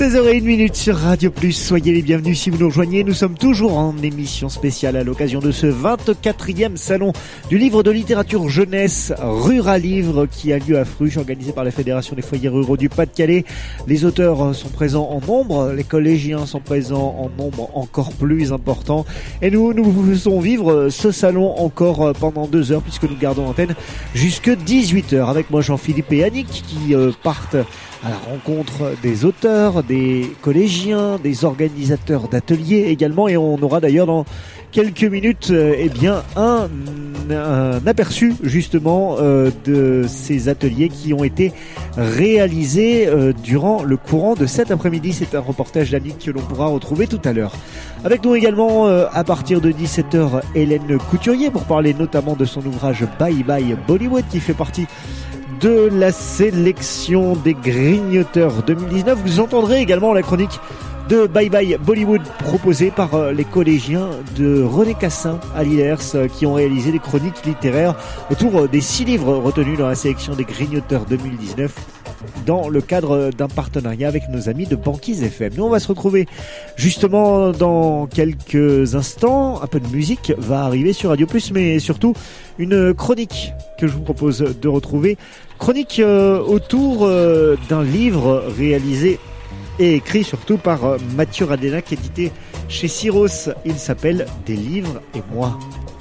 16h01 sur Radio Plus, soyez les bienvenus si vous nous rejoignez. Nous sommes toujours en émission spéciale à l'occasion de ce 24e salon du livre de littérature jeunesse Ruralivre qui a lieu à Fruges, organisé par la Fédération des foyers ruraux du Pas-de-Calais. Les auteurs sont présents en nombre, les collégiens sont présents en nombre encore plus important. Et nous vous faisons vivre ce salon encore pendant 2 heures puisque nous gardons l'antenne jusque 18h avec moi Jean-Philippe et Annick qui partent à la rencontre des auteurs, des collégiens, des organisateurs d'ateliers également, et on aura d'ailleurs dans quelques minutes un aperçu justement de ces ateliers qui ont été réalisés durant le courant de cet après-midi. C'est un reportage d'Annick que l'on pourra retrouver tout à l'heure. Avec nous également à partir de 17h Hélène Couturier pour parler notamment de son ouvrage Bye Bye Bollywood qui fait partie de la sélection des Grignoteurs 2019. Vous entendrez également la chronique de Bye Bye Bollywood proposée par les collégiens de René Cassin à Lillers qui ont réalisé des chroniques littéraires autour des 6 livres retenus dans la sélection des Grignoteurs 2019 dans le cadre d'un partenariat avec nos amis de Banquise FM. Nous on va se retrouver justement dans quelques instants. Un peu de musique va arriver sur Radio Plus, mais surtout une chronique que je vous propose de retrouver. Chronique autour d'un livre réalisé et écrit surtout par Mathieu Radenac, édité chez Syros. Il s'appelle Des livres et moi.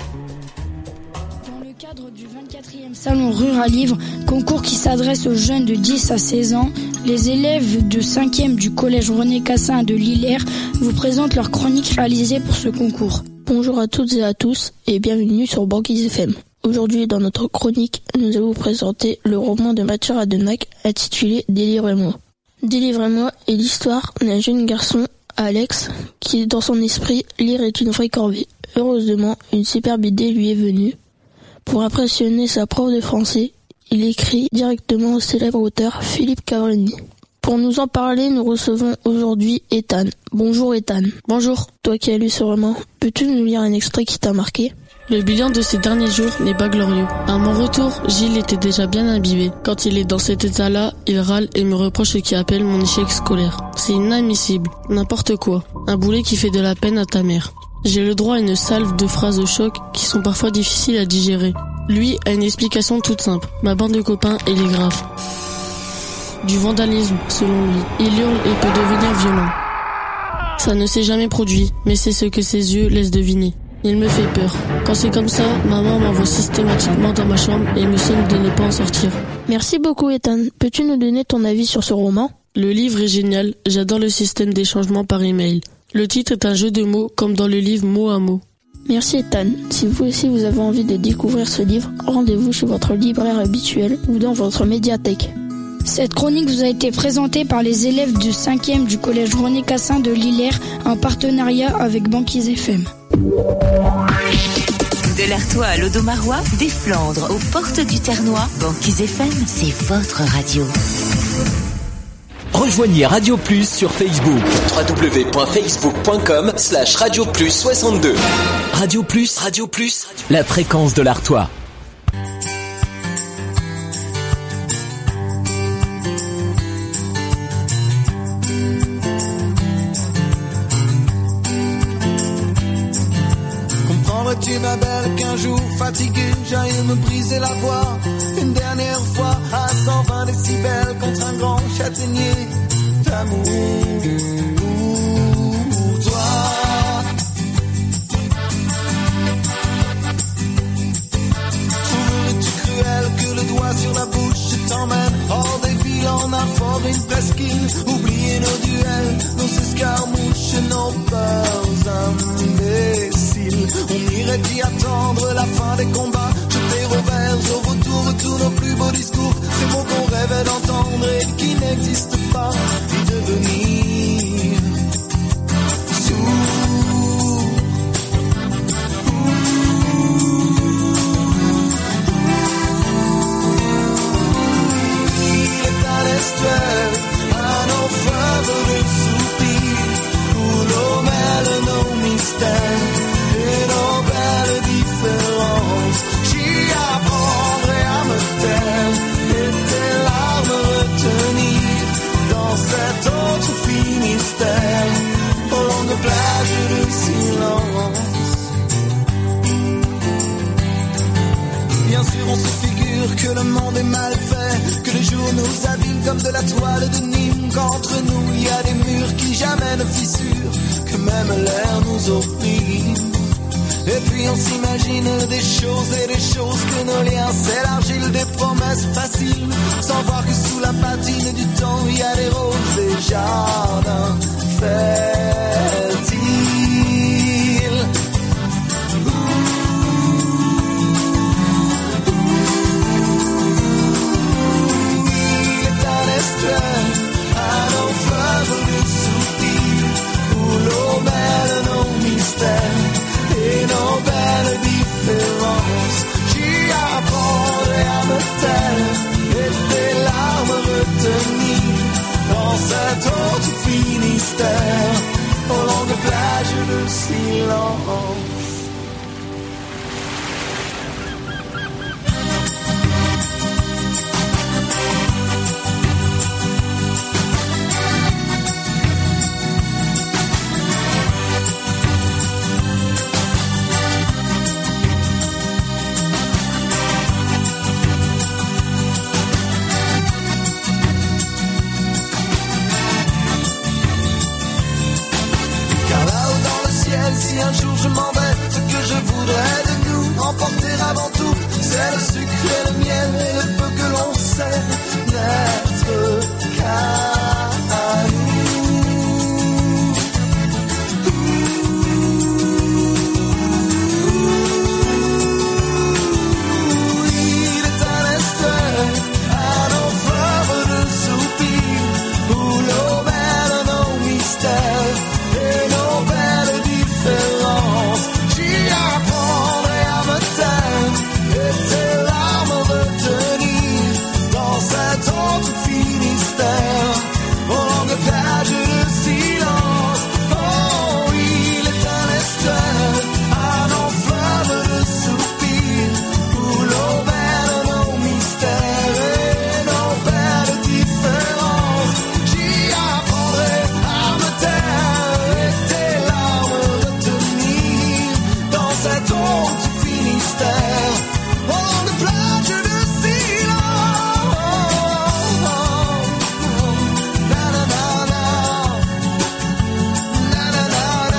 Dans le cadre du 24e Salon Ruralivre, concours qui s'adresse aux jeunes de 10 à 16 ans, les élèves de 5e du collège René Cassin de Lillers vous présentent leur chronique réalisée pour ce concours. Bonjour à toutes et à tous et bienvenue sur Banquise FM. Aujourd'hui, dans notre chronique, nous allons vous présenter le roman de Mathieu Radenac intitulé Délivrez-moi. Délivrez-moi est l'histoire d'un jeune garçon, Alex, qui, dans son esprit, lire est une vraie corvée. Heureusement, une superbe idée lui est venue. Pour impressionner sa prof de français, il écrit directement au célèbre auteur Philippe Cavallini. Pour nous en parler, nous recevons aujourd'hui Ethan. Bonjour Ethan. Bonjour. Toi qui as lu ce roman, peux-tu nous lire un extrait qui t'a marqué ? Le bilan de ces derniers jours n'est pas glorieux. À mon retour, Gilles était déjà bien imbibé. Quand il est dans cet état-là, il râle et me reproche ce qu'il appelle mon échec scolaire. C'est inadmissible. N'importe quoi. Un boulet qui fait de la peine à ta mère. J'ai le droit à une salve de phrases de choc qui sont parfois difficiles à digérer. Lui a une explication toute simple. Ma bande de copains, elle est grave. Du vandalisme, selon lui. Il hurle et peut devenir violent. Ça ne s'est jamais produit, mais c'est ce que ses yeux laissent deviner. Il me fait peur. Quand c'est comme ça, maman m'envoie systématiquement dans ma chambre et me sonne de ne pas en sortir. Merci beaucoup Ethan. Peux-tu nous donner ton avis sur ce roman ? Le livre est génial, j'adore le système d'échangement par email. Le titre est un jeu de mots comme dans le livre mot à mot. Merci Ethan. Si vous aussi vous avez envie de découvrir ce livre, rendez-vous chez votre libraire habituel ou dans votre médiathèque. Cette chronique vous a été présentée par les élèves du 5e du collège René Cassin de Lillers en partenariat avec Banquise FM. De l'Artois à l'Audomarois, des Flandres aux portes du Ternois, Banquise FM, c'est votre radio. Rejoignez Radio Plus sur Facebook. www.facebook.com/Radio Plus 62. Radio Plus, la fréquence de l'Artois. Tu ma belle qu'un jour fatigué j'aille me briser la voix une dernière fois à 120 décibels contre un grand châtaignier d'amour pour toi. Trouverais-tu cruel que le doigt sur la bouche t'emmène hors des villes en un fort, une presqu'île, oublier nos duels, nos escarmouches, nos peurs imbéciles. On irait y attendre la fin des combats, jeter revers au retour tous nos plus beaux discours, ces mots qu'on rêvait d'entendre et qui n'existent pas, et devenir sourd. Il est un estuaire, un enfer de soupirs, où l'eau mêle nos mystères. Nos belles différences, j'y apprendrai à me taire et tes larmes retenir dans cette autre fille. on se figure que le monde est mal fait, que les jours nous abîment comme de la toile de Nîmes, qu'entre nous il y a des murs qui jamais ne fissurent, que même l'air nous opprime. Et puis on s'imagine des choses et des choses, que nos liens s'élargissent, des promesses faciles, sans voir que sous la patine du temps il y a des roses et jardins fertiles. Il est un estuaire à nos fleuves de soupirs, où l'eau mêle nos mystères et nos belles différences. J'y apprendrai à me taire et tes larmes retenir dans cette haute Finistère, aux longues plages de silence. Si un jour je m'en vais, ce que je voudrais de nous emporter avant tout, c'est le sucre et le miel et le peu que l'on sait n'être qu'à nous. Il est un estuaire à nos fleuves de soupirs, où l'eau mêle nos mystères et nos belles différences. J'y apprendrai à me taire et tes larmes retenir dans cette haute Finistère, aux longues plages de silence. Oh, il est un estuaire à nos fleuves de soupirs, où l'eau mêle nos mystères et nos belles différences. J'y apprendrai à me taire et tes larmes retenir dans cette haute Finistère, aux longues plages de silence. Na na na na, na na na na,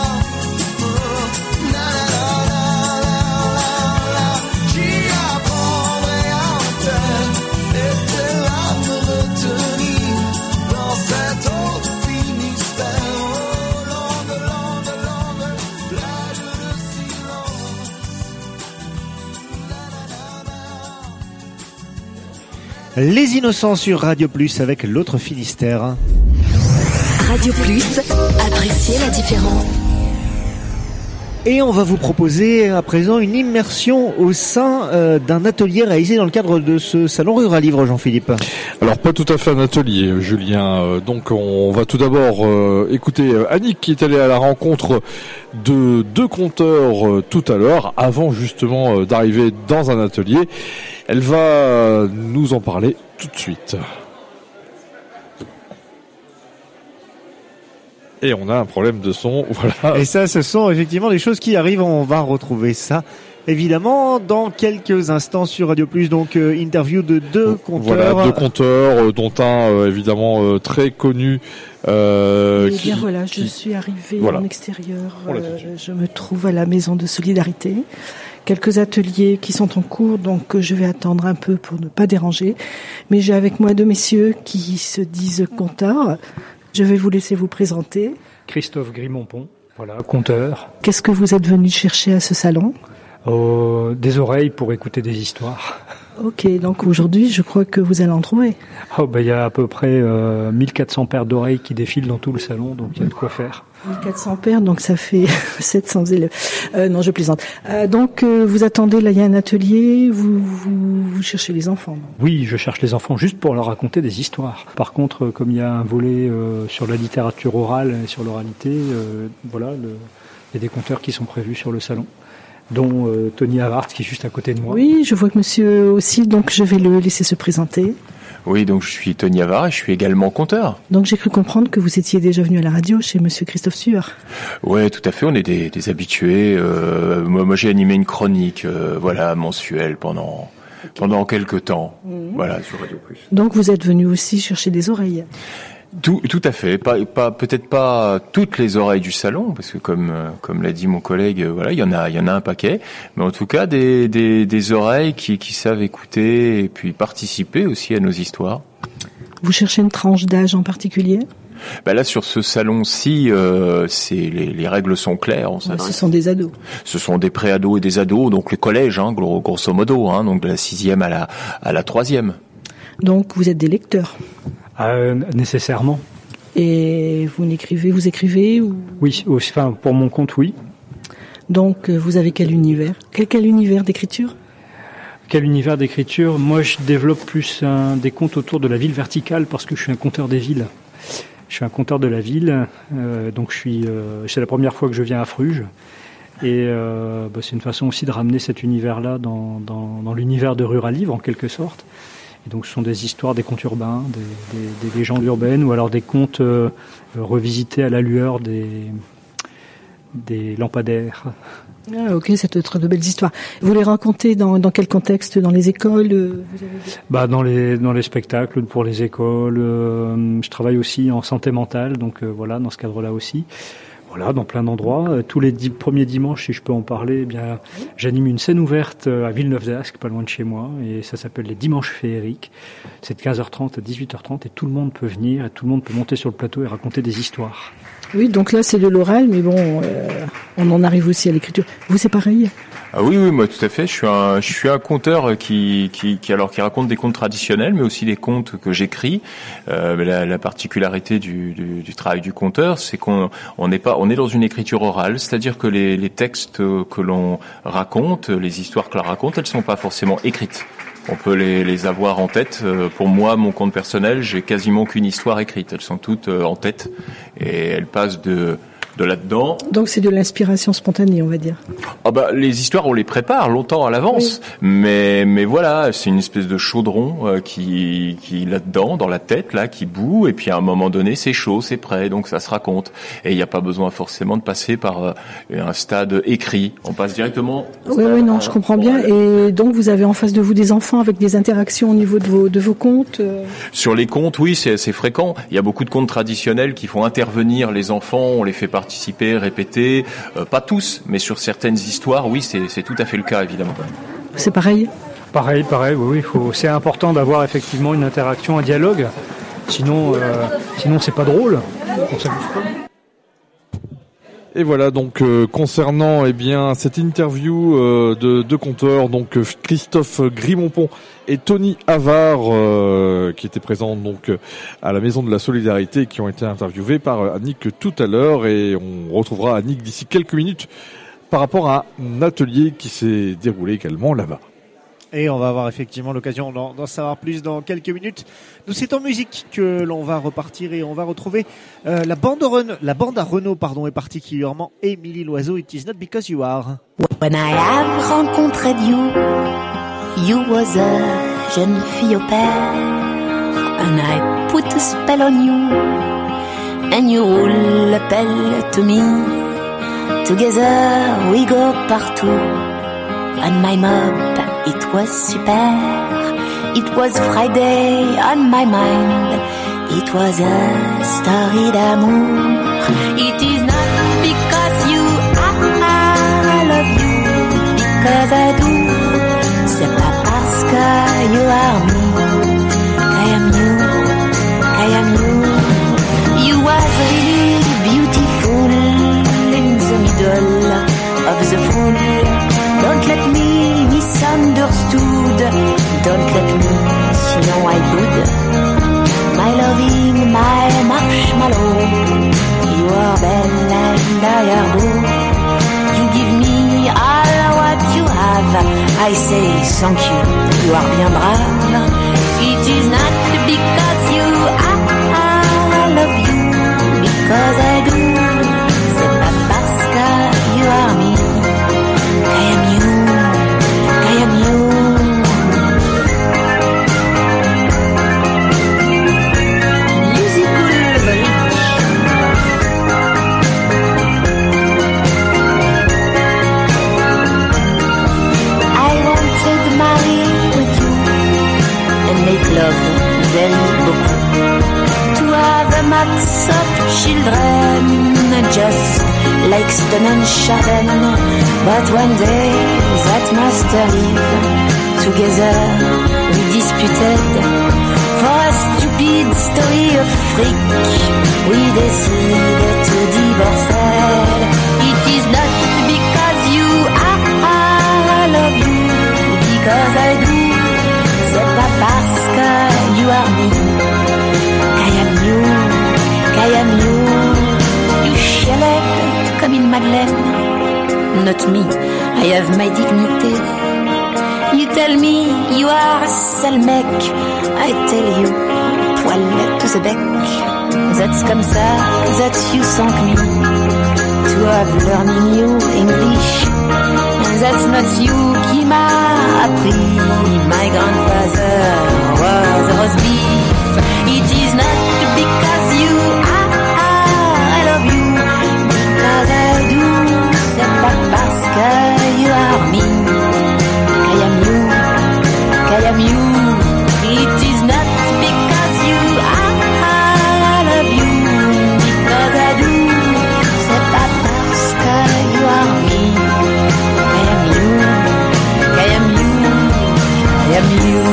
na na na na. J'y apprendrai à me taire et tes larmes retenir dans cette haute Finistère, aux longues plages de silence. Les Innocents sur Radio Plus avec l'autre Finistère. Radio Plus, appréciez la différence. Et on va vous proposer à présent une immersion au sein d'un atelier réalisé dans le cadre de ce salon Rural Livre, Jean-Philippe. Alors pas tout à fait un atelier, Julien. Donc on va tout d'abord écouter Annick qui est allée à la rencontre de deux conteurs tout à l'heure, avant justement d'arriver dans un atelier. Elle va nous en parler tout de suite. Et on a un problème de son, voilà. Et ça, ce sont effectivement des choses qui arrivent. On va retrouver ça, évidemment, dans quelques instants sur Radio Plus. Donc, interview de deux conteurs. Voilà, deux conteurs, dont un, évidemment, très connu. Je suis arrivée en extérieur. Je me trouve à la Maison de Solidarité. Quelques ateliers qui sont en cours, donc je vais attendre un peu pour ne pas déranger. Mais j'ai avec moi deux messieurs qui se disent conteurs. Je vais vous laisser vous présenter. Christophe Grimonpont, voilà, conteur. Qu'est-ce que vous êtes venu chercher à ce salon ? Des oreilles pour écouter des histoires. Ok, donc aujourd'hui, je crois que vous allez en trouver. Il y a à peu près 1400 paires d'oreilles qui défilent dans tout le salon, donc il y a de quoi faire. 1400 paires, donc ça fait 700 élèves. Non, je plaisante. Donc vous attendez, là il y a un atelier, vous cherchez les enfants. Oui, je cherche les enfants juste pour leur raconter des histoires. Par contre, comme il y a un volet sur la littérature orale et sur l'oralité, il y a des conteurs qui sont prévus sur le salon, dont Tony Havart qui est juste à côté de moi. Oui, je vois que monsieur aussi, donc je vais le laisser se présenter. Oui, donc je suis Tony Havart et je suis également conteur. Donc j'ai cru comprendre que vous étiez déjà venu à la radio chez monsieur Christophe Sueur. Ouais, tout à fait, on est des habitués. Moi j'ai animé une chronique mensuelle pendant pendant quelques temps. Voilà, sur Radio Plus. Donc vous êtes venu aussi chercher des oreilles. Tout à fait. Pas peut-être pas toutes les oreilles du salon, parce que comme l'a dit mon collègue, voilà, il y en a un paquet. Mais en tout cas, des oreilles qui savent écouter et puis participer aussi à nos histoires. Vous cherchez une tranche d'âge en particulier? Là, sur ce salon-ci, les règles sont claires. Ce sont des ados. Ce sont des pré-ados et des ados, donc le collège, grosso modo, donc de la 6e à la 3e. Donc vous êtes des lecteurs. Nécessairement. Et vous écrivez ou... Oui, pour mon compte, oui. Donc vous avez quel univers d'écriture? Quel univers d'écriture? Moi, je développe plus des contes autour de la ville verticale parce que je suis un conteur des villes. Je suis un conteur de la ville, donc c'est la première fois que je viens à Fruges. Et c'est une façon aussi de ramener cet univers-là dans l'univers de Rural Livre, en quelque sorte. Et donc ce sont des histoires, des contes urbains, des légendes urbaines, ou alors des contes revisités à la lueur des lampadaires. Ah, ok, c'est de belles histoires. Vous les racontez dans quel contexte? Dans les écoles dans les spectacles pour les écoles. Je travaille aussi en santé mentale, donc voilà, dans ce cadre-là aussi. Voilà, dans plein d'endroits. Tous les premiers dimanches, si je peux en parler, j'anime une scène ouverte à Villeneuve-d'Ascq, pas loin de chez moi, et ça s'appelle les Dimanches féeriques. C'est de 15h30 à 18h30 et tout le monde peut venir, et tout le monde peut monter sur le plateau et raconter des histoires. Oui, donc là c'est de l'oral, mais bon, on en arrive aussi à l'écriture. Vous, c'est pareil? Ah oui, moi tout à fait. Je suis un conteur qui raconte des contes traditionnels, mais aussi des contes que j'écris. La particularité du travail du conteur, c'est on est dans une écriture orale, c'est-à-dire que les textes que l'on raconte, les histoires que l'on raconte, elles sont pas forcément écrites. On peut les avoir en tête. Pour moi, mon compte personnel, j'ai quasiment qu'une histoire écrite. Elles sont toutes en tête et elles passent de là-dedans. Donc c'est de l'inspiration spontanée, on va dire. Les histoires, on les prépare longtemps à l'avance. Oui. Mais voilà, c'est une espèce de chaudron qui là-dedans, dans la tête, là, qui bout. Et puis à un moment donné, c'est chaud, c'est prêt, donc ça se raconte. Et il n'y a pas besoin forcément de passer par un stade écrit. On passe directement. Oui, non, je comprends bien. Et donc vous avez en face de vous des enfants avec des interactions au niveau de vos contes. Sur les contes, oui, c'est assez fréquent. Il y a beaucoup de contes traditionnels qui font intervenir les enfants. On les fait participer, répéter, pas tous, mais sur certaines histoires, oui, c'est tout à fait le cas, évidemment. C'est pareil? Pareil, oui, c'est important d'avoir effectivement une interaction, un dialogue, sinon c'est pas drôle, on s'amuse pas. Et voilà, donc concernant cette interview de deux conteurs, donc Christophe Grimonpont et Tony Havard, qui étaient présents donc à la Maison de la Solidarité, qui ont été interviewés par Annick tout à l'heure, et on retrouvera Annick d'ici quelques minutes par rapport à un atelier qui s'est déroulé également là-bas. Et on va avoir effectivement l'occasion d'en savoir plus dans quelques minutes. Nous, c'est en musique que l'on va repartir et on va retrouver la bande à Renault, et particulièrement Émilie Loiseau, It Is Not Because You Are. When I have rencontré you was a jeune fille au père, and I put a spell on you, and you roll a bell to me. Together we go partout, and my mob, it was super. It was Friday on my mind. It was a story d'amour. It is not because you I love you, because I do. C'est pas parce que you are me, I am you. You was really beautiful in the middle of the fool. Don't let me misunderstood. Don't let me, sinon I would. My loving, my marshmallow. You are belle and I am beau. You give me all what you have. I say thank you, you are bien brave. It is not because you I love you, because I do. C'est pas parce que you are me, I am you. I wanted to marry with love very beaucoup. To have a mass of children, just like Stone and Chardin. But one day that master leave. Together we disputed. For a stupid story of freak, we decided to divorce. It is not because you I love you, because I do. C'est pas parce que you are me, I am you, I am you. You chialette comme une madeleine. Not me, I have my dignity. You tell me you are a sale mec, I tell you, poilette to the bec. That's comme ça, that you sank me to have learning you English. And that's not you qui m'a appris. My grandfather was a roast beef. It is not because you I love you, because I do. C'est pas parce que you are me, I am you, I am you. It is not because you I love you, because I do. C'est pas parce que you are me, I am you, I am you, I am you.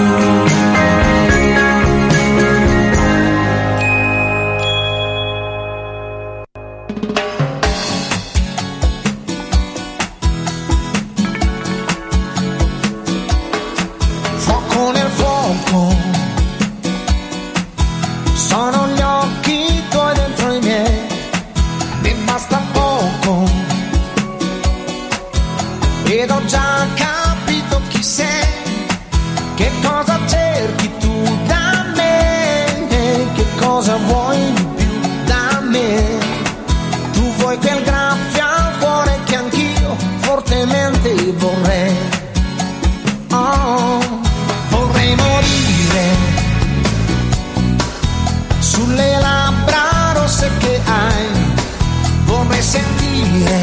Fuoco nel fuoco, sono gli occhi tuoi dentro i miei, mi basta poco, ed ho già capito chi sei, che cosa cerchi tu da me, che cosa vuoi di più da me. Tu vuoi quel graffio al cuore che anch'io fortemente vorrei. Oh, vorrei morire sulle labbra rosse che hai, vorrei sentire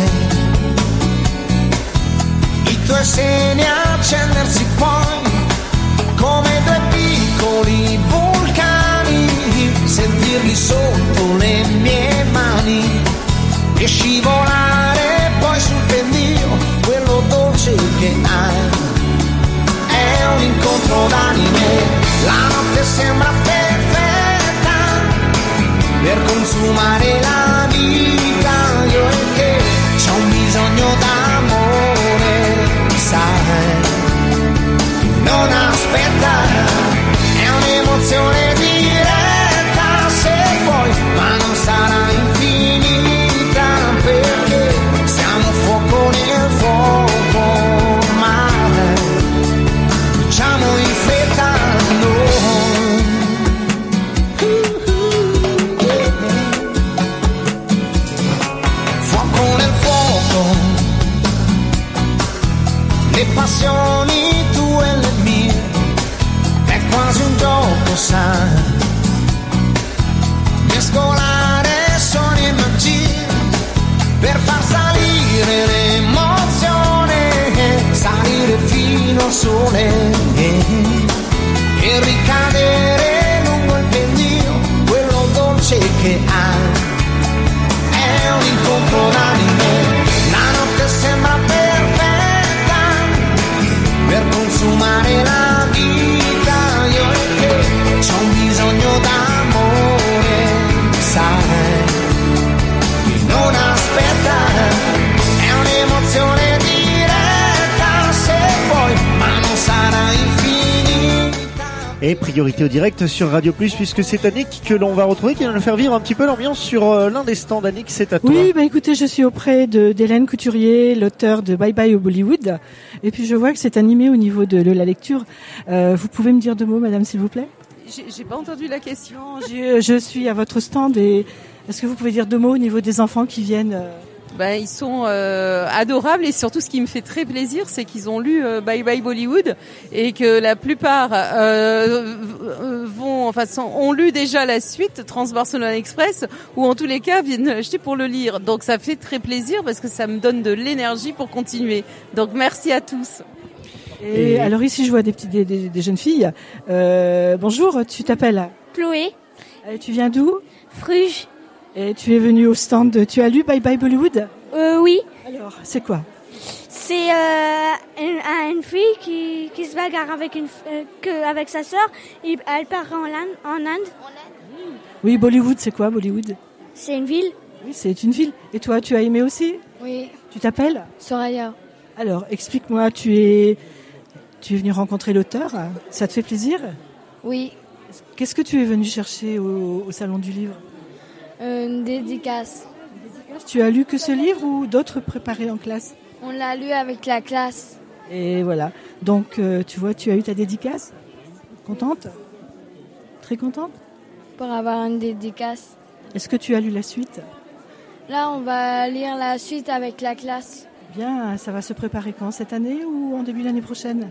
i tuoi seni accendersi poi come due piccoli vulcani, sentirli sotto le mie mani e scivolare poi sul pendio, quello dolce che hai. È un incontro d'anime, la notte sembra perfetta per consumare la vita, io e te, c'ho un bisogno d'amore, sai, non aspetta, è un'emozione diretta se vuoi, ma non sarà infinita, perché siamo fuoco nel fuoco, ma facciamo in fretta noi. Fuoco nel fuoco, le passioni tue e le mie, è quasi un gioco, sai, mescolare suoni e magie per far salire l'emozione, salire fino al sole e ricadere lungo il pendio, quello dolce che hai. È un incontro d'anime, la notte sembra perfetta per consumare la vita, io e te, c'ho un bisogno d'amore, sai, che non aspetta, è un'emozione diretta se vuoi, ma non sarà infinita. Et priorité au direct sur Radio Plus, puisque c'est Annick que l'on va retrouver, qui va nous faire vivre un petit peu l'ambiance sur l'un des stands. Annick, c'est à toi. Oui, bah écoutez, je suis auprès d'Hélène Couturier, l'auteur de Bye Bye au Bollywood. Et puis je vois que c'est animé au niveau de la lecture. Vous pouvez me dire deux mots, madame, s'il vous plaît? J'ai pas entendu la question. Je suis à votre stand et est-ce que vous pouvez dire deux mots au niveau des enfants qui viennent Ils sont adorables et surtout ce qui me fait très plaisir, c'est qu'ils ont lu Bye Bye Bollywood et que la plupart ont lu déjà la suite Trans-Barcelona Express ou en tous les cas viennent l'acheter pour le lire. Donc ça fait très plaisir parce que ça me donne de l'énergie pour continuer. Donc merci à tous. Et alors ici, je vois des jeunes filles. Bonjour, tu t'appelles Chloé. Tu viens d'où? Fruges. Et tu es venue au stand. Tu as lu Bye Bye Bollywood? Oui. Alors, c'est quoi? C'est une fille qui se bagarre avec sa sœur. Elle part en Inde. Oui, Bollywood, c'est quoi Bollywood? C'est une ville. Oui, c'est une ville. Et toi, tu as aimé aussi? Oui. Tu t'appelles? Soraya. Alors, explique-moi, tu es venu rencontrer l'auteur. Ça te fait plaisir? Oui. Qu'est-ce que tu es venu chercher au Salon du Livre? Une dédicace. Tu as lu que ce livre ou d'autres préparés en classe? On l'a lu avec la classe. Et voilà. Donc, tu vois, tu as eu ta dédicace? Contente? Très contente? Pour avoir une dédicace. Est-ce que tu as lu la suite? Là, on va lire la suite avec la classe. Bien, ça va se préparer quand? Cette année ou en début d'année prochaine?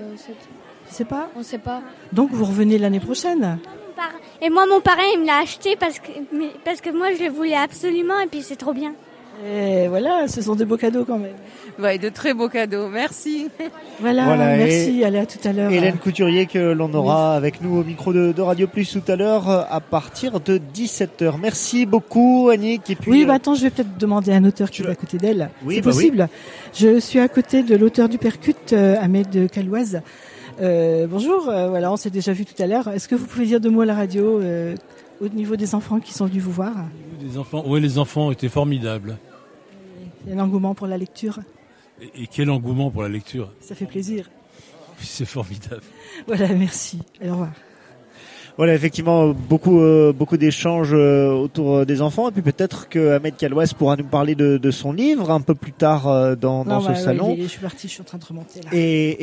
Tu sais pas? On sait pas. Donc, vous revenez l'année prochaine? Et moi, mon parrain, il me l'a acheté parce que moi, je le voulais absolument et puis c'est trop bien. Et voilà, ce sont de beaux cadeaux quand même. Ouais, de très beaux cadeaux. Merci. Voilà, merci. Allez, à tout à l'heure. Hélène Couturier que l'on aura avec nous au micro de Radio Plus tout à l'heure à partir de 17h. Merci beaucoup, Annick. Et puis, oui, attends, je vais peut-être demander à un auteur qui est à côté d'elle. Oui, c'est possible. Oui. Je suis à côté de l'auteur du Percute, Ahmed Kalouaz. Bonjour, voilà, on s'est déjà vu tout à l'heure. Est-ce que vous pouvez dire 2 mots à la radio au niveau des enfants qui sont venus vous voir? Des enfants, oui, les enfants étaient formidables. Il y a un engouement pour la lecture. Et quel engouement pour la lecture. Ça fait plaisir. C'est formidable. Voilà, merci. Au revoir. Voilà, effectivement, beaucoup d'échanges autour des enfants. Et puis peut-être que Ahmed Kalouaz pourra nous parler de son livre un peu plus tard dans ce salon. Je suis partie, je suis en train de remonter là.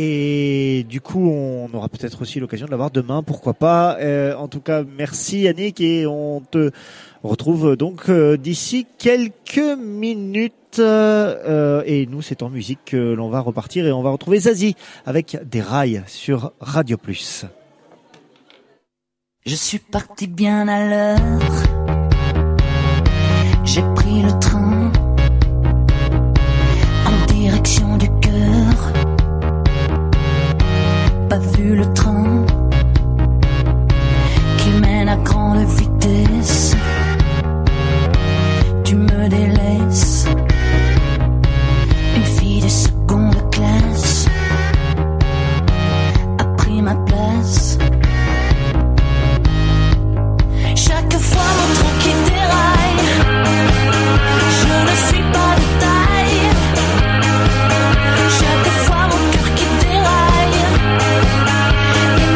Et du coup, on aura peut-être aussi l'occasion de l'avoir demain, pourquoi pas. En tout cas, merci Annick, et on te retrouve donc d'ici quelques minutes. Et nous, c'est en musique que l'on va repartir et on va retrouver Zazie avec Des rails sur Radio Plus. Je suis parti bien à l'heure. J'ai pris le train en direction du cœur. Pas vu le train qui mène à grande vitesse. Tu me délaisses, une fille de seconde classe a pris ma place. Chaque fois mon train qui déraille, je ne suis pas de taille. Chaque fois mon cœur qui déraille, et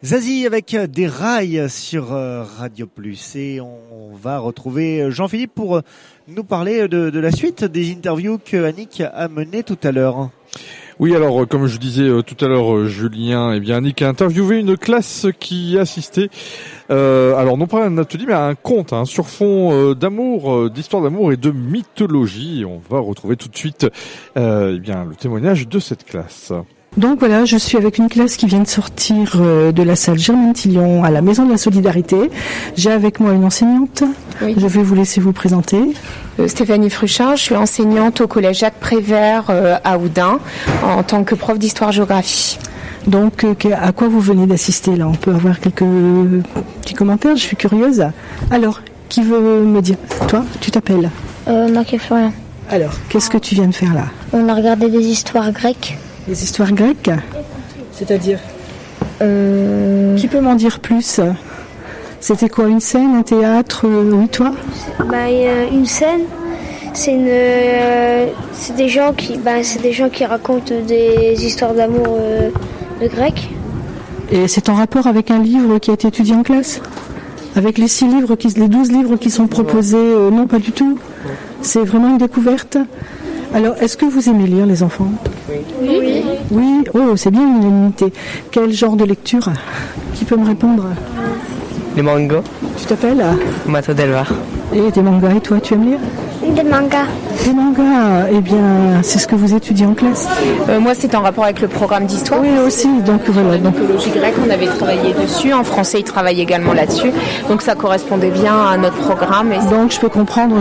Zazie avec des rails sur Radio Plus et on va retrouver Jean-Philippe pour nous parler de la suite des interviews que Annick a menées tout à l'heure. Oui, alors comme je disais tout à l'heure, Julien, Annick a interviewé une classe qui assistait, alors non pas à un atelier, mais à un conte sur fond d'amour, d'histoire d'amour et de mythologie. On va retrouver tout de suite le témoignage de cette classe. Donc voilà, je suis avec une classe qui vient de sortir de la salle Germaine Tillion à la Maison de la Solidarité. J'ai avec moi une enseignante. Oui. Je vais vous laisser vous présenter. Stéphanie Fruchard, je suis enseignante au collège Jacques Prévert à Oudin en tant que prof d'histoire-géographie. Donc à quoi vous venez d'assister là ? On peut avoir quelques petits commentaires, je suis curieuse. Alors, qui veut me dire ? Toi, tu t'appelles ? Marc et Florian. Alors, qu'est-ce que tu viens de faire là ? On a regardé des histoires grecques. Des histoires grecques ? C'est-à-dire Qui peut m'en dire plus ? C'était quoi, une scène, un théâtre ? Oui, toi ? Une scène, c'est des gens qui racontent des histoires d'amour de Grecs. Et c'est en rapport avec un livre qui a été étudié en classe ? Avec les 12 livres qui sont proposés ? Non, pas du tout. C'est vraiment une découverte ? Alors, est-ce que vous aimez lire, les enfants ? Oui. Oui, oh, c'est bien une unanimité. Quel genre de lecture ? Qui peut me répondre ? Les mangas. Tu t'appelles ? Mato Delvar. Et des mangas, et toi, tu aimes lire ? Des mangas. Des mangas, eh bien, c'est ce que vous étudiez en classe ? Moi, c'est en rapport avec le programme d'histoire. Oui, aussi, donc voilà. Donc, mythologie grecque, on avait travaillé dessus. En français, ils travaillent également là-dessus. Donc, ça correspondait bien à notre programme. Donc, je peux comprendre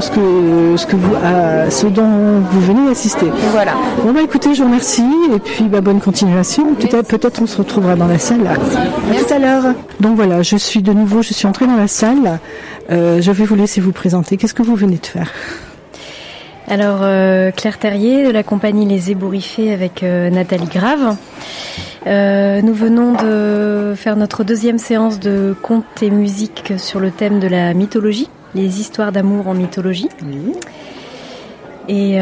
ce dont vous venez assister. Voilà. Bon, écoutez, je vous remercie. Et puis, bonne continuation. Peut-être on se retrouvera dans la salle. À tout à l'heure. Donc, voilà, je suis entrée dans la salle. Je vais vous laisser vous présenter. Qu'est-ce que vous venez de faire ? Alors, Claire Terrier de la compagnie Les Ébouriffés avec Nathalie Grave. Nous venons de faire notre deuxième séance de contes et musique sur le thème de la mythologie, les histoires d'amour en mythologie. Oui. Et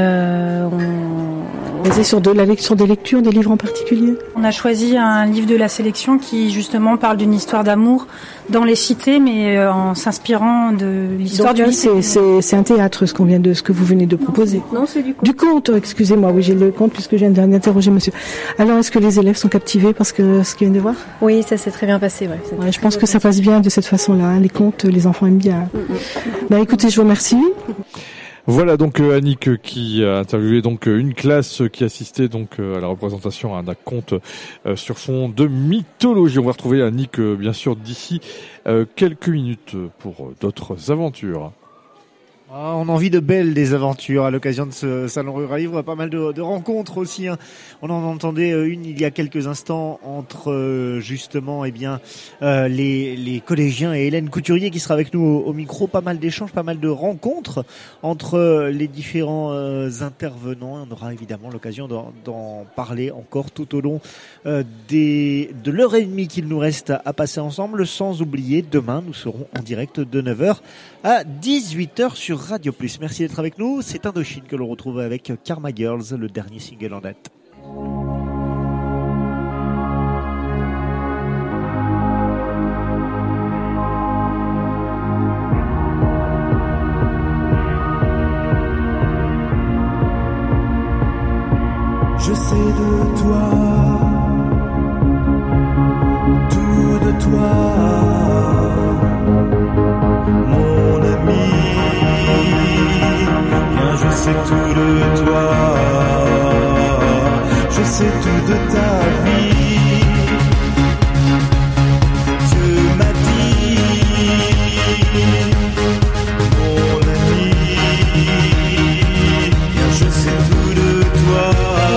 basé sur la lecture des lectures, des livres en particulier ? On a choisi un livre de la sélection qui justement parle d'une histoire d'amour dans les cités, mais en s'inspirant de l'histoire du lycée. C'est un théâtre, ce que vous venez de proposer. Non, c'est du conte. Du conte, excusez-moi, oui, j'ai le conte puisque je viens d'interroger monsieur. Alors, est-ce que les élèves sont captivés par ce qu'ils viennent de voir ? Oui, ça s'est très bien passé, ouais. Je pense que ça passe bien de cette façon-là. Les contes, les enfants aiment bien. Écoutez, je vous remercie. Voilà donc Annick qui a interviewé donc une classe qui assistait donc à la représentation d'un conte sur fond de mythologie. On va retrouver Annick bien sûr d'ici quelques minutes pour d'autres aventures. On a envie de belles des aventures à l'occasion de ce salon Rural Livre, pas mal de rencontres aussi. On en entendait une il y a quelques instants entre justement les collégiens et Hélène Couturier qui sera avec nous au micro. Pas mal d'échanges, pas mal de rencontres entre les différents intervenants. On aura évidemment l'occasion d'en parler encore tout au long de l'heure et demie qu'il nous reste à passer ensemble. Sans oublier, demain nous serons en direct de 9h à 18h sur Radio Plus. Merci d'être avec nous. C'est Indochine que l'on retrouve avec Karma Girls, le dernier single en date. Je sais de toi, tout de toi, mon ami. Bien, je sais tout de toi, je sais tout de ta vie. Dieu m'a dit, mon ami. Bien, je sais tout de toi.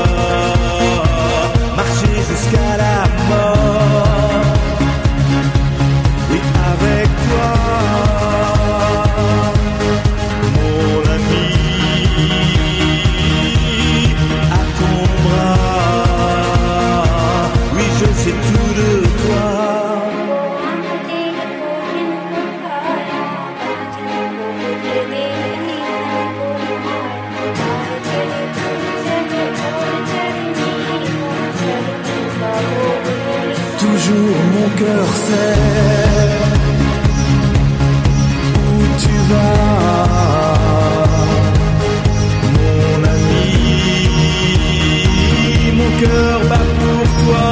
Marcher jusqu'à la mort, oui avec toi, mon ami, à ton bras, oui je sais tout de toi. jour mon cœur sait où tu vas, mon ami. Mon cœur bat pour toi.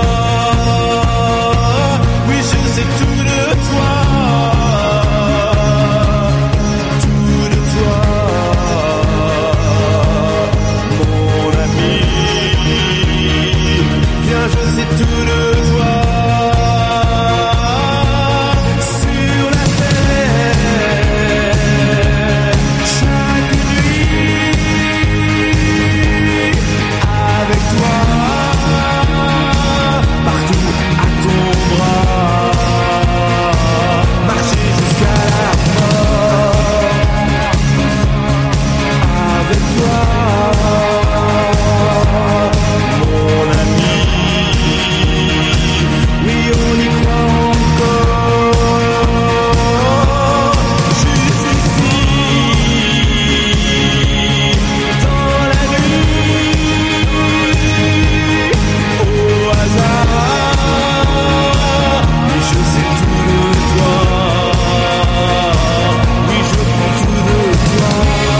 Oui, je sais tout de toi. Tout de toi, mon ami. Viens, je sais tout de toi. Sur la terre, chaque nuit, avec toi, partout à ton bras, marcher jusqu'à la mort, avec toi, mon ami. Oui, on y croit encore. Juste ici, dans la nuit, au hasard. Oui, je sais tout de toi. Oui, je prends tout de toi.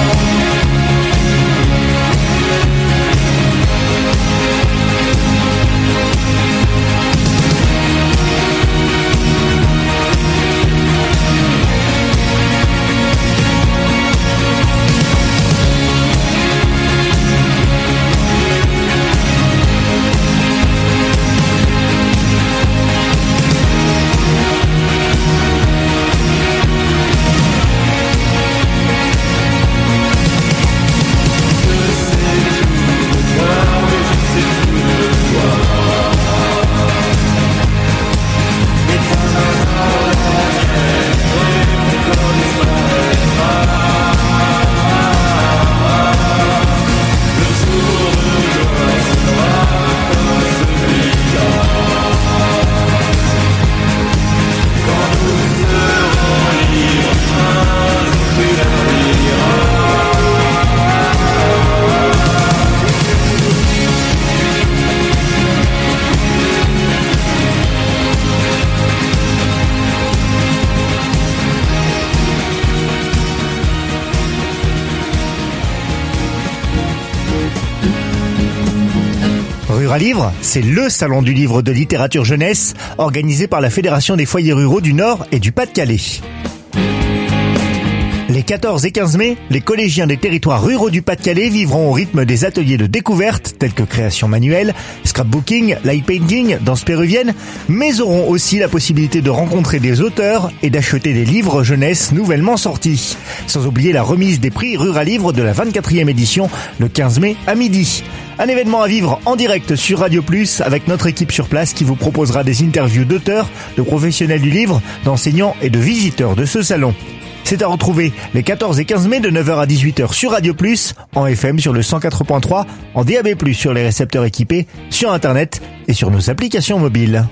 Rure à Livre, c'est le salon du livre de littérature jeunesse organisé par la Fédération des foyers ruraux du Nord et du Pas-de-Calais. Les 14 et 15 mai, les collégiens des territoires ruraux du Pas-de-Calais vivront au rythme des ateliers de découverte tels que création manuelle, scrapbooking, light painting, danse péruvienne, mais auront aussi la possibilité de rencontrer des auteurs et d'acheter des livres jeunesse nouvellement sortis. Sans oublier la remise des prix Rure à Livre de la 24e édition le 15 mai à midi. Un événement à vivre en direct sur Radio Plus avec notre équipe sur place qui vous proposera des interviews d'auteurs, de professionnels du livre, d'enseignants et de visiteurs de ce salon. C'est à retrouver les 14 et 15 mai de 9h à 18h sur Radio Plus, en FM sur le 104.3, en DAB+, sur les récepteurs équipés, sur Internet et sur nos applications mobiles.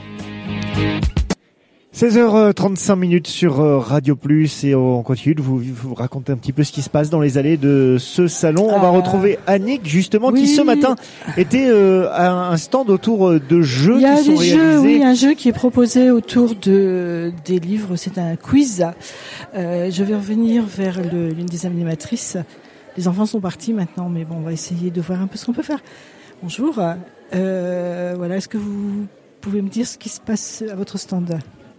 16h35 sur Radio Plus et on continue de vous raconter un petit peu ce qui se passe dans les allées de ce salon. On va retrouver Annick justement qui ce matin était à un stand autour de jeux qui sont réalisés. Oui, un jeu qui est proposé autour des livres. C'est un quiz. Je vais revenir vers l'une des animatrices. Les enfants sont partis maintenant, mais bon, on va essayer de voir un peu ce qu'on peut faire. Bonjour. Voilà, est-ce que vous pouvez me dire ce qui se passe à votre stand ?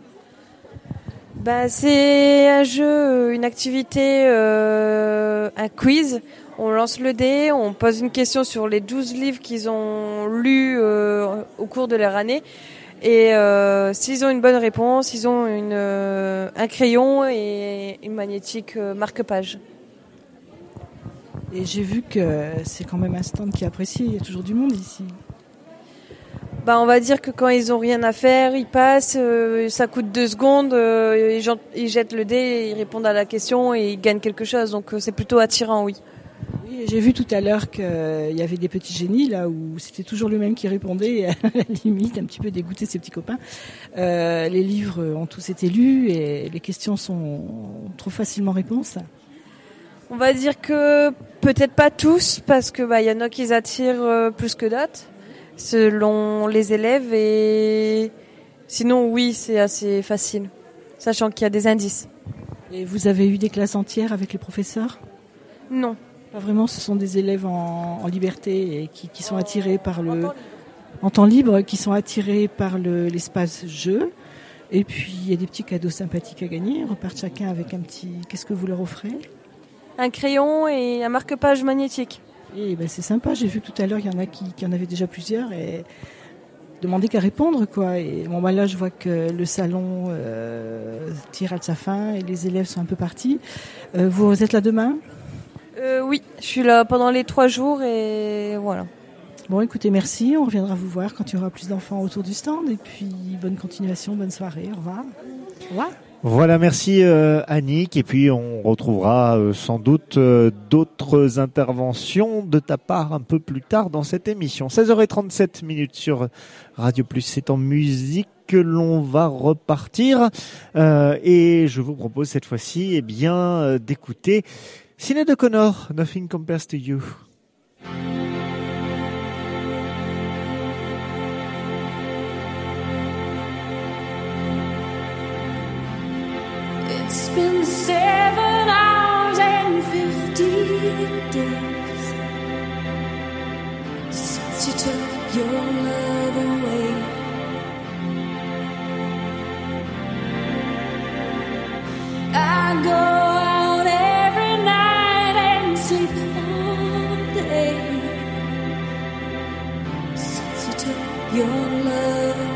C'est un jeu, une activité, un quiz. On lance le dé, on pose une question sur les 12 livres qu'ils ont lus au cours de leur année. Et s'ils ont une bonne réponse, ils ont un crayon et une magnétique marque-page. Et j'ai vu que c'est quand même un stand qui est apprécié, il y a toujours du monde ici. On va dire que quand ils ont rien à faire, ils passent, ça coûte 2 secondes, ils jettent le dé, ils répondent à la question et ils gagnent quelque chose. Donc c'est plutôt attirant, oui. Oui, j'ai vu tout à l'heure qu'il y avait des petits génies là où c'était toujours le même qui répondait, et à la limite un petit peu dégoûté ses petits copains. Les livres ont tous été lus et les questions trop facilement réponses. On va dire que peut-être pas tous, parce que y en a qui attirent plus que d'autres, selon les élèves, et Sinon, oui, c'est assez facile, sachant qu'il y a des indices. Et vous avez eu des classes entières avec les professeurs ? Non. Pas vraiment, ce sont des élèves en liberté et qui sont attirés par en temps libre, qui sont attirés par l'espace jeu. Et puis, il y a des petits cadeaux sympathiques à gagner. Ils repartent chacun avec un petit... Qu'est-ce que vous leur offrez ? Un crayon et un marque-page magnétique. Et c'est sympa, j'ai vu tout à l'heure, il y en a qui en avaient déjà plusieurs et demander qu'à répondre, quoi. Et là, je vois que le salon tire à sa fin et les élèves sont un peu partis. Vous êtes là demain ? Oui, je suis là pendant les 3 jours et voilà. Bon, écoutez, merci. On reviendra vous voir quand il y aura plus d'enfants autour du stand. Et puis, bonne continuation, bonne soirée. Au revoir. Au revoir. Voilà, merci Annick. Et puis, on retrouvera sans doute d'autres interventions de ta part un peu plus tard dans cette émission. 16h37 sur Radio Plus. C'est en musique que l'on va repartir. Et je vous propose cette fois-ci d'écouter Sinéad O'Connor, Nothing Compares to You. It's been 7 hours and 50 days since you took your love away. I go out every night and sleep all day since you took your love away.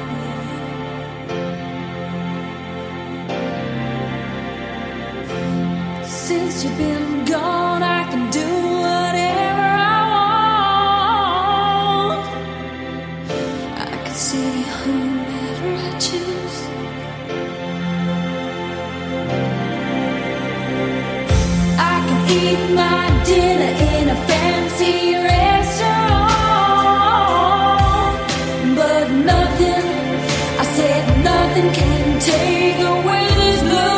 Since you've been gone, I can do whatever I want. I can see whomever I choose. I can eat my dinner in a fancy restaurant, but nothing, I said nothing can take away this blue.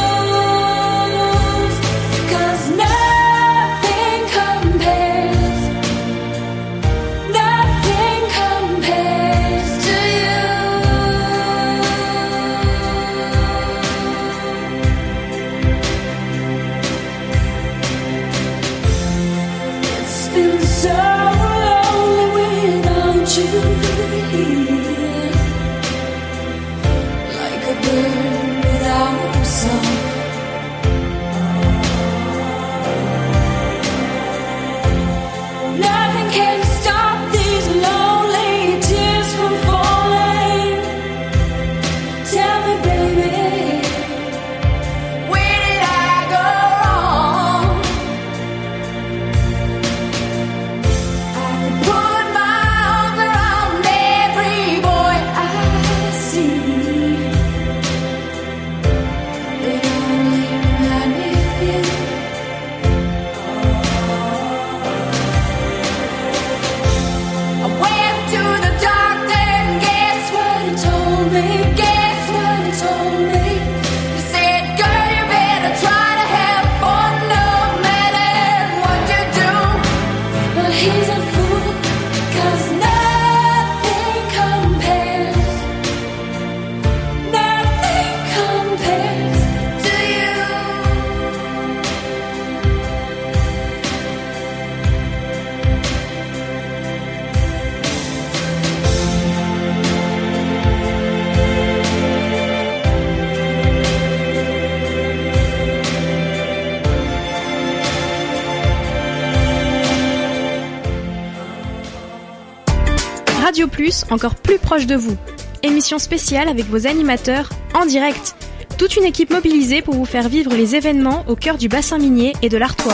Radio Plus, encore plus proche de vous. Émission spéciale avec vos animateurs en direct. Toute une équipe mobilisée pour vous faire vivre les événements au cœur du bassin minier et de l'Artois.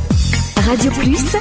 Radio Plus.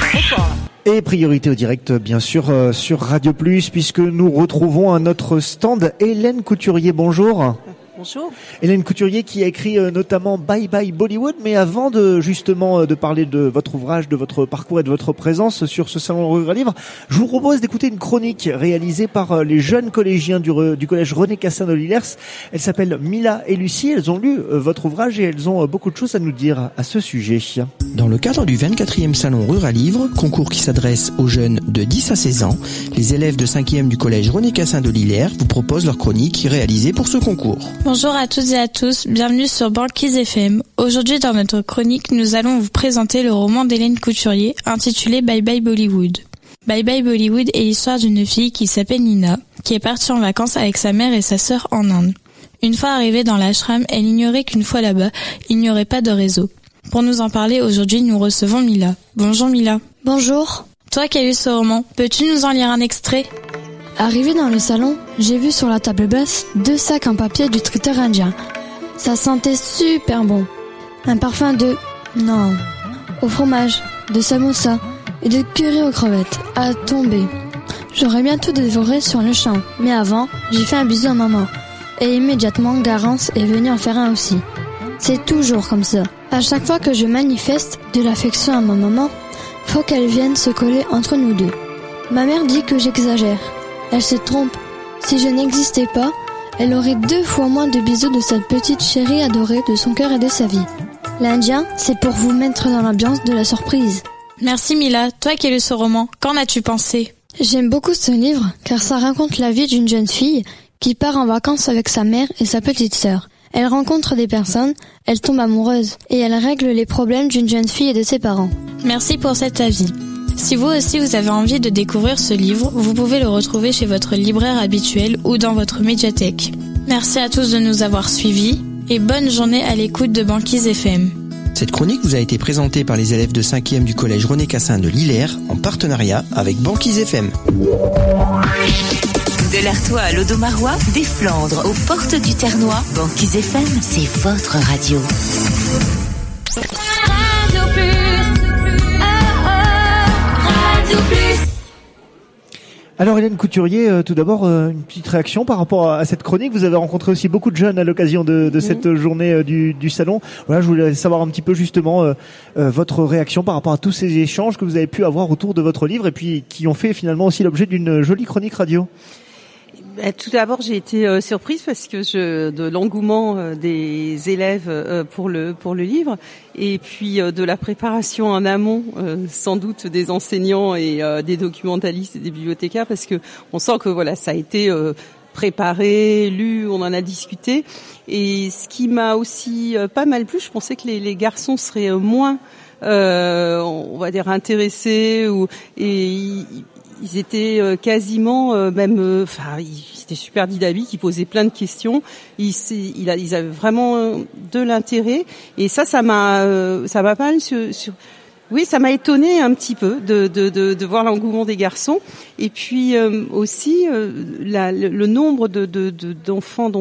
Et priorité au direct, bien sûr, sur Radio Plus, puisque nous retrouvons à notre stand Hélène Couturier. Bonjour. Bonjour. Hélène Couturier qui a écrit notamment Bye Bye Bollywood, mais avant de justement de parler de votre ouvrage, de votre parcours et de votre présence sur ce salon Rural Livre, je vous propose d'écouter une chronique réalisée par les jeunes collégiens du collège René Cassin de Lillers. Elle s'appelle Mila et Lucie. Elles ont lu votre ouvrage et elles ont beaucoup de choses à nous dire à ce sujet. Dans le cadre du 24e salon Rural Livre, concours qui s'adresse aux jeunes de 10 à 16 ans, les élèves de 5e du collège René Cassin de Lillers vous proposent leur chronique réalisée pour ce concours. Bonjour à toutes et à tous, bienvenue sur Banquise FM. Aujourd'hui dans notre chronique, nous allons vous présenter le roman d'Hélène Couturier intitulé Bye Bye Bollywood. Bye Bye Bollywood est l'histoire d'une fille qui s'appelle Nina, qui est partie en vacances avec sa mère et sa sœur en Inde. Une fois arrivée dans l'ashram, elle ignorait qu'une fois là-bas, il n'y aurait pas de réseau. Pour nous en parler aujourd'hui, nous recevons Mila. Bonjour Mila. Bonjour. Toi qui as lu ce roman, peux-tu nous en lire un extrait ? Arrivé dans le salon, j'ai vu sur la table basse 2 sacs en papier du traiteur indien. Ça sentait super bon. Un parfum au fromage, de samosa et de curry aux crevettes, à tomber. J'aurais bien tout dévoré sur le champ, mais avant, j'ai fait un bisou à maman. Et immédiatement, Garance est venue en faire un aussi. C'est toujours comme ça. À chaque fois que je manifeste de l'affection à ma maman, faut qu'elle vienne se coller entre nous deux. Ma mère dit que j'exagère. Elle se trompe. Si je n'existais pas, elle aurait 2 fois moins de bisous de cette petite chérie adorée de son cœur et de sa vie. L'Indien, c'est pour vous mettre dans l'ambiance de la surprise. Merci Mila. Toi qui as lu ce roman, qu'en as-tu pensé ? J'aime beaucoup ce livre car ça raconte la vie d'une jeune fille qui part en vacances avec sa mère et sa petite sœur. Elle rencontre des personnes, elle tombe amoureuse et elle règle les problèmes d'une jeune fille et de ses parents. Merci pour cet avis. Si vous aussi vous avez envie de découvrir ce livre, vous pouvez le retrouver chez votre libraire habituel ou dans votre médiathèque. Merci à tous de nous avoir suivis et bonne journée à l'écoute de Banquise FM. Cette chronique vous a été présentée par les élèves de 5e du collège René Cassin de Lillers en partenariat avec Banquise FM. De l'Artois à l'Audomarois, des Flandres aux portes du Ternois, Banquise FM, c'est votre radio. Radio Plus. Radio Plus. Alors Hélène Couturier, tout d'abord une petite réaction par rapport à cette chronique. Vous avez rencontré aussi beaucoup de jeunes à l'occasion de cette journée du salon. Voilà, je voulais savoir un petit peu justement votre réaction par rapport à tous ces échanges que vous avez pu avoir autour de votre livre et puis qui ont fait finalement aussi l'objet d'une jolie chronique radio. Tout d'abord, j'ai été surprise parce que de l'engouement des élèves pour le livre et puis de la préparation en amont, sans doute des enseignants et des documentalistes et des bibliothécaires, parce que on sent que voilà, ça a été préparé, lu, on en a discuté. Et ce qui m'a aussi pas mal plu, je pensais que les garçons seraient moins, on va dire, intéressés ils étaient quasiment ils étaient super dynamiques, ils posaient plein de questions, ils avaient vraiment de l'intérêt et ça m'a pas mal oui, ça m'a étonné un petit peu de voir l'engouement des garçons et puis aussi le nombre d'enfants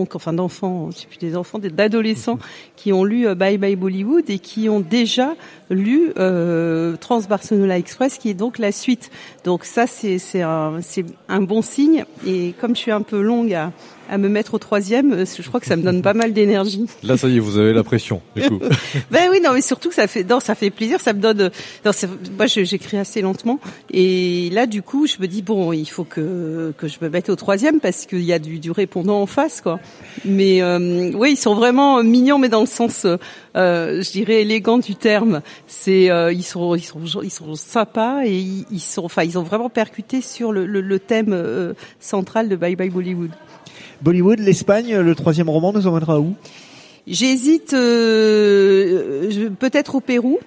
d'adolescents qui ont lu Bye Bye Bollywood et qui ont déjà lu Trans-Barcelona Express qui est donc la suite. Donc ça c'est un bon signe et comme je suis un peu longue à me mettre au 3e, je crois que ça me donne pas mal d'énergie. Là, ça y est, vous avez la pression, du coup. Ben oui, non, mais surtout que ça fait plaisir, ça me donne, moi, j'écris assez lentement. Et là, du coup, je me dis, bon, il faut que je me mette au 3e parce qu'il y a du répondant en face, quoi. Mais, oui, ils sont vraiment mignons, mais dans le sens, je dirais élégant du terme. C'est, ils sont sympas et ils ont vraiment percuté sur le thème, central de Bye Bye Bollywood. Bollywood, l'Espagne, le 3e roman nous emmènera où ? J'hésite peut-être au Pérou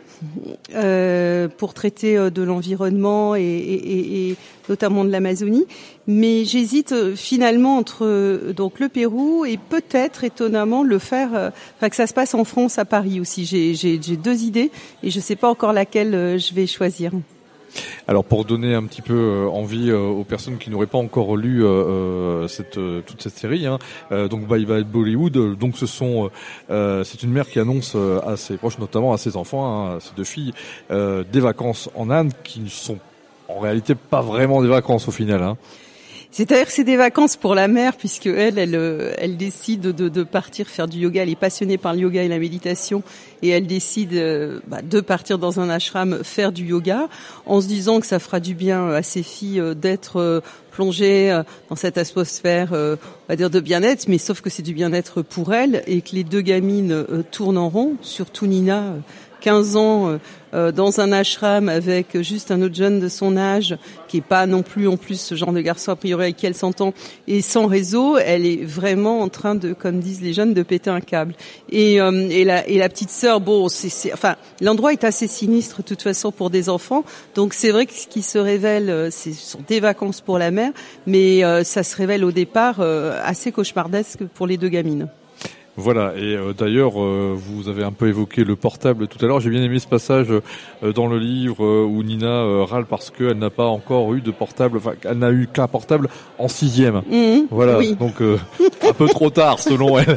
pour traiter de l'environnement et notamment de l'Amazonie, mais j'hésite finalement entre donc le Pérou et peut-être étonnamment le faire que ça se passe en France à Paris aussi. J'ai 2 idées et je sais pas encore laquelle je vais choisir. Alors pour donner un petit peu envie aux personnes qui n'auraient pas encore lu toute cette série, donc Bye Bye Bollywood, donc c'est une mère qui annonce à ses proches, notamment à ses enfants, à ses 2 filles, des vacances en Inde qui ne sont en réalité pas vraiment des vacances au final. C'est-à-dire que c'est des vacances pour la mère, puisque elle décide de partir faire du yoga. Elle est passionnée par le yoga et la méditation, et elle décide de partir dans un ashram faire du yoga, en se disant que ça fera du bien à ses filles d'être plongées dans cette atmosphère, on va dire, de bien-être, mais sauf que c'est du bien-être pour elle, et que les deux gamines tournent en rond, surtout Nina, 15 ans, dans un ashram avec juste un autre jeune de son âge, qui est pas non plus en plus ce genre de garçon a priori avec qui elle s'entend, et sans réseau, elle est vraiment en train de, comme disent les jeunes, de péter un câble. Et la petite sœur, bon, enfin, l'endroit est assez sinistre de toute façon pour des enfants, donc c'est vrai que ce qui se révèle, ce sont des vacances pour la mère, mais ça se révèle au départ assez cauchemardesque pour les deux gamines. Voilà, et d'ailleurs, vous avez un peu évoqué le portable tout à l'heure. J'ai bien aimé ce passage dans le livre où Nina râle parce qu'elle n'a pas encore eu de portable, enfin, elle n'a eu qu'un portable en 6e. Voilà, oui. Donc un peu trop tard selon elle.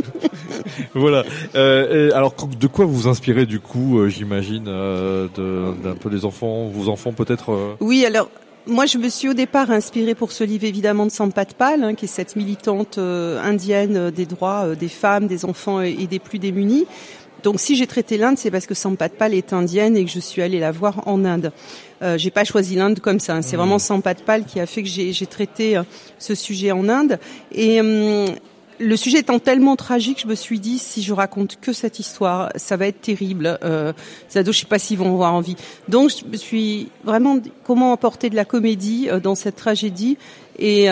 Voilà. Et alors, de quoi vous vous inspirez du coup, j'imagine, d'un peu des enfants, vos enfants peut-être Oui, alors... Moi, je me suis au départ inspirée pour ce livre évidemment de Sampath Pal, qui est cette militante indienne des droits des femmes, des enfants et des plus démunis. Donc, si j'ai traité l'Inde, c'est parce que Sampath Pal est indienne et que je suis allée la voir en Inde. J'ai pas choisi l'Inde comme ça. C'est vraiment Sampath Pal qui a fait que j'ai traité ce sujet en Inde. Et le sujet étant tellement tragique, je me suis dit, si je raconte que cette histoire, ça va être terrible. Les ados, je sais pas s'ils vont avoir envie. Donc, je me suis vraiment dit, comment apporter de la comédie dans cette tragédie. Et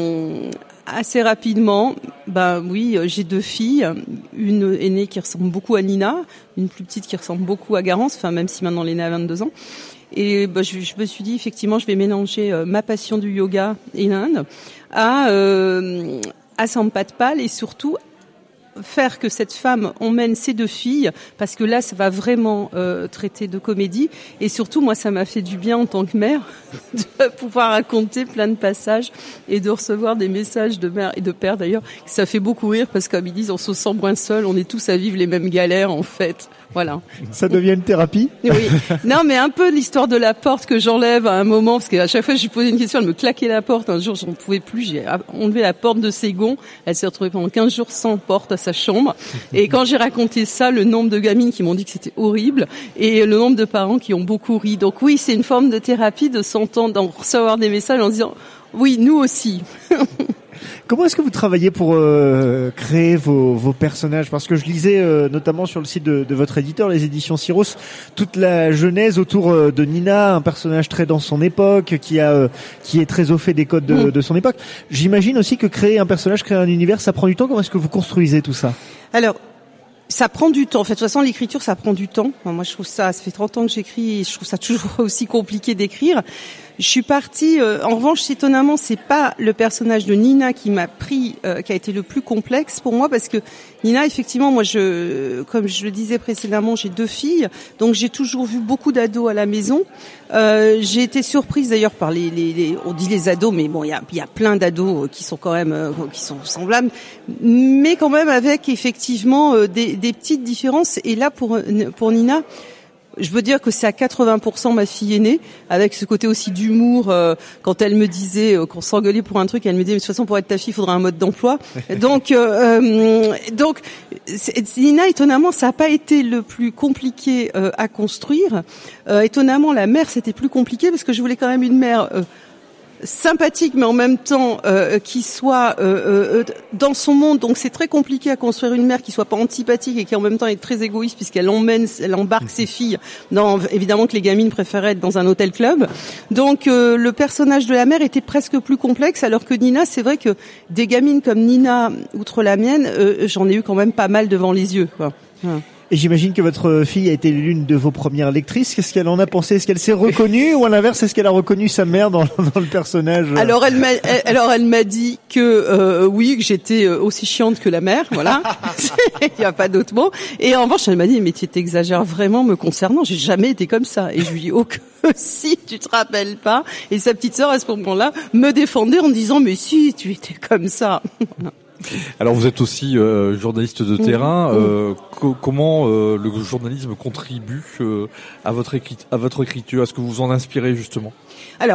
assez rapidement, oui, j'ai deux filles. Une aînée qui ressemble beaucoup à Nina, une plus petite qui ressemble beaucoup à Garance, enfin, même si maintenant l'aînée a 22 ans. Et je me suis dit, effectivement, je vais mélanger ma passion du yoga et l'Inde à Sampath Pal, et surtout faire que cette femme emmène ses deux filles, parce que là ça va vraiment traiter de comédie, et surtout moi ça m'a fait du bien en tant que mère de pouvoir raconter plein de passages et de recevoir des messages de mère et de père d'ailleurs. Ça fait beaucoup rire parce que comme ils disent, on se sent moins seul, on est tous à vivre les mêmes galères en fait. Voilà. Ça devient une thérapie. Oui. Non, mais un peu l'histoire de la porte que j'enlève à un moment, parce qu'à chaque fois que je lui posais une question, elle me claquait la porte. Un jour, j'en pouvais plus, j'ai enlevé la porte de Ségon. Elle s'est retrouvée pendant 15 jours sans porte à sa chambre. Et quand j'ai raconté ça, le nombre de gamines qui m'ont dit que c'était horrible, et le nombre de parents qui ont beaucoup ri. Donc oui, c'est une forme de thérapie de s'entendre, d'en recevoir des messages en disant, oui, nous aussi. Comment est-ce que vous travaillez pour créer vos personnages? Parce que je lisais notamment sur le site de votre éditeur, les éditions Syros, toute la genèse autour de Nina, un personnage très dans son époque, qui est très au fait des codes de son époque. J'imagine aussi que créer un personnage, créer un univers, ça prend du temps. Comment est-ce que vous construisez tout ça? Alors, ça prend du temps. En fait, de toute façon, l'écriture, ça prend du temps. Moi, je trouve ça fait 30 ans que j'écris et je trouve ça toujours aussi compliqué d'écrire. Je suis partie, en revanche, étonnamment, c'est pas le personnage de Nina qui m'a pris, qui a été le plus complexe pour moi, parce que Nina, effectivement, moi, comme je le disais précédemment, j'ai deux filles, donc j'ai toujours vu beaucoup d'ados à la maison. J'ai été surprise d'ailleurs par on dit les ados, mais bon, il y a plein d'ados qui sont quand même, qui sont semblables, mais quand même avec effectivement des petites différences. Et là, pour Nina, je veux dire que c'est à 80% ma fille aînée, avec ce côté aussi d'humour. Quand elle me disait qu'on s'engueulait pour un truc, elle me disait, mais de toute façon, pour être ta fille, il faudra un mode d'emploi. Donc, Nina, étonnamment, ça n'a pas été le plus compliqué à construire. Étonnamment, la mère, c'était plus compliqué parce que je voulais quand même une mère sympathique, mais en même temps qui soit dans son monde. Donc c'est très compliqué à construire une mère qui soit pas antipathique et qui en même temps est très égoïste, puisqu'elle embarque ses filles dans, évidemment que les gamines préféraient être dans un hôtel club. Donc le personnage de la mère était presque plus complexe, alors que Nina, c'est vrai que des gamines comme Nina, outre la mienne, j'en ai eu quand même pas mal devant les yeux, quoi. Et j'imagine que votre fille a été l'une de vos premières lectrices. Qu'est-ce qu'elle en a pensé? Est-ce qu'elle s'est reconnue, ou à l'inverse, est-ce qu'elle a reconnu sa mère dans le personnage? Alors elle m'a dit que oui, que j'étais aussi chiante que la mère, voilà. Il y a pas d'autre mot. Et en revanche, elle m'a dit, mais tu t'exagères vraiment me concernant, j'ai jamais été comme ça. Et je lui dis, oh que si, tu te rappelles pas. Et sa petite sœur à ce moment-là me défendait en disant, mais si, tu étais comme ça. Alors vous êtes aussi journaliste de terrain. Comment le journalisme contribue à votre écriture? Est-ce que vous vous en inspirez justement? Alors,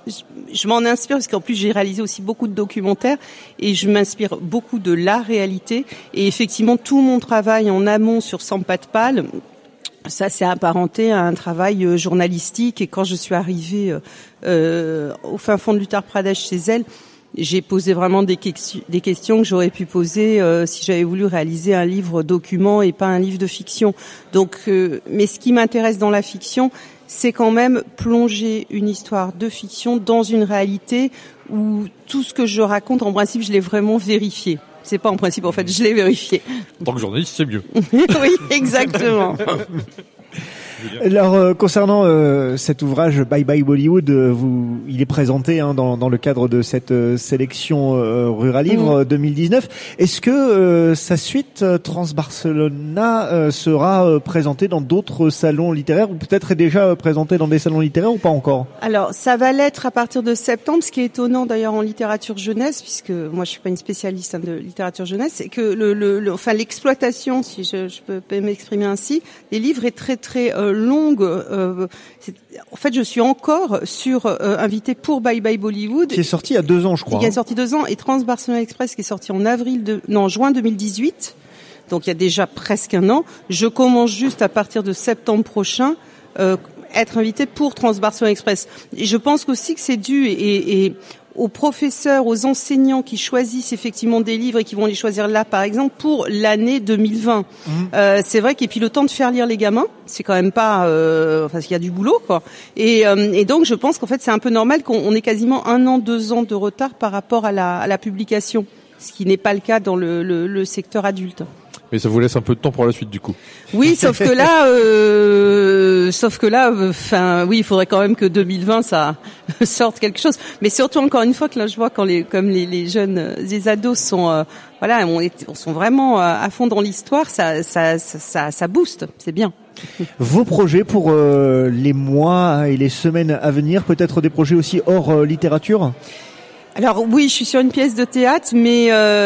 je m'en inspire parce qu'en plus j'ai réalisé aussi beaucoup de documentaires et je m'inspire beaucoup de la réalité. Et effectivement, tout mon travail en amont sur Sans pas de pâle, ça s'est apparenté à un travail journalistique. Et quand je suis arrivée au fin fond de l'Uttar Pradesh chez elle, j'ai posé vraiment des questions que j'aurais pu poser si j'avais voulu réaliser un livre document et pas un livre de fiction. Donc, mais ce qui m'intéresse dans la fiction, c'est quand même plonger une histoire de fiction dans une réalité où tout ce que je raconte, en principe, je l'ai vraiment vérifié. C'est pas en principe, en fait, je l'ai vérifié. En tant que journaliste, c'est mieux. Oui, exactement. Alors concernant cet ouvrage Bye Bye Bollywood, il est présenté dans le cadre de cette sélection Rural Livre 2019. Est-ce que sa suite Trans-Barcelona sera présentée dans d'autres salons littéraires ou peut-être est déjà présentée dans des salons littéraires ou pas encore? Alors ça va l'être à partir de septembre. Ce qui est étonnant d'ailleurs en littérature jeunesse, puisque moi je suis pas une spécialiste de littérature jeunesse, c'est que enfin l'exploitation, si je peux m'exprimer ainsi, des livres est très très longue. En fait, je suis encore sur invité pour Bye Bye Bollywood, qui est sorti il y a 2 ans, je crois. Qui est sorti 2 ans, et Trans-Barcelona Express qui est sorti en juin 2018. Donc il y a déjà presque 1 an. Je commence juste à partir de septembre prochain être invité pour Trans-Barcelona Express. Et je pense aussi que c'est dû et aux professeurs, aux enseignants qui choisissent effectivement des livres et qui vont les choisir là, par exemple, pour l'année 2020. C'est vrai, et puis le temps de faire lire les gamins, c'est quand même pas, enfin, il y a du boulot, quoi. Et donc, je pense qu'en fait, c'est un peu normal qu'on ait quasiment 1 an, 2 ans de retard par rapport à la publication, ce qui n'est pas le cas dans le secteur adulte. Mais ça vous laisse un peu de temps pour la suite, du coup. Oui, sauf que là, enfin, oui, il faudrait quand même que 2020 ça sorte quelque chose. Mais surtout, encore une fois, que là, je vois comme les jeunes, les ados sont, sont vraiment à fond dans l'histoire, ça booste, c'est bien. Vos projets pour les mois et les semaines à venir, peut-être des projets aussi hors littérature? Alors oui, je suis sur une pièce de théâtre, mais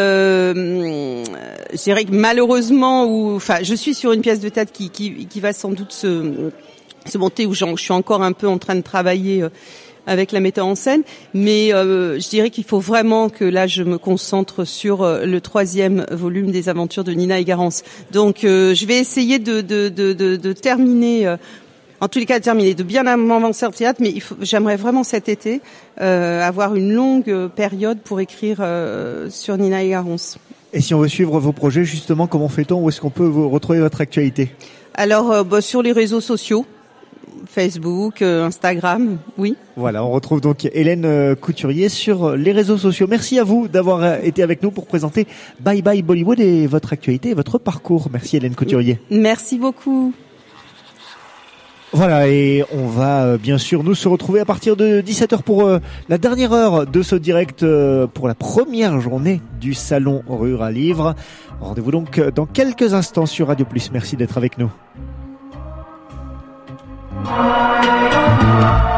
je dirais que malheureusement, je suis sur une pièce de théâtre qui va sans doute se monter, où je suis encore un peu en train de travailler avec la metteur en scène, mais je dirais qu'il faut vraiment que là je me concentre sur le 3e volume des aventures de Nina et Garance. Donc je vais essayer de terminer. En tous les cas, de bien avancer au théâtre, mais j'aimerais vraiment cet été avoir une longue période pour écrire sur Nina et Garance. Et si on veut suivre vos projets, justement, comment fait-on? Où est-ce qu'on peut retrouver votre actualité? Alors, sur les réseaux sociaux, Facebook, Instagram, oui. Voilà, on retrouve donc Hélène Couturier sur les réseaux sociaux. Merci à vous d'avoir été avec nous pour présenter Bye Bye Bollywood et votre actualité et votre parcours. Merci Hélène Couturier. Merci beaucoup. Voilà, et on va bien sûr nous se retrouver à partir de 17h pour la dernière heure de ce direct pour la première journée du Salon Rural Livre. Rendez-vous donc dans quelques instants sur Radio Plus. Merci d'être avec nous.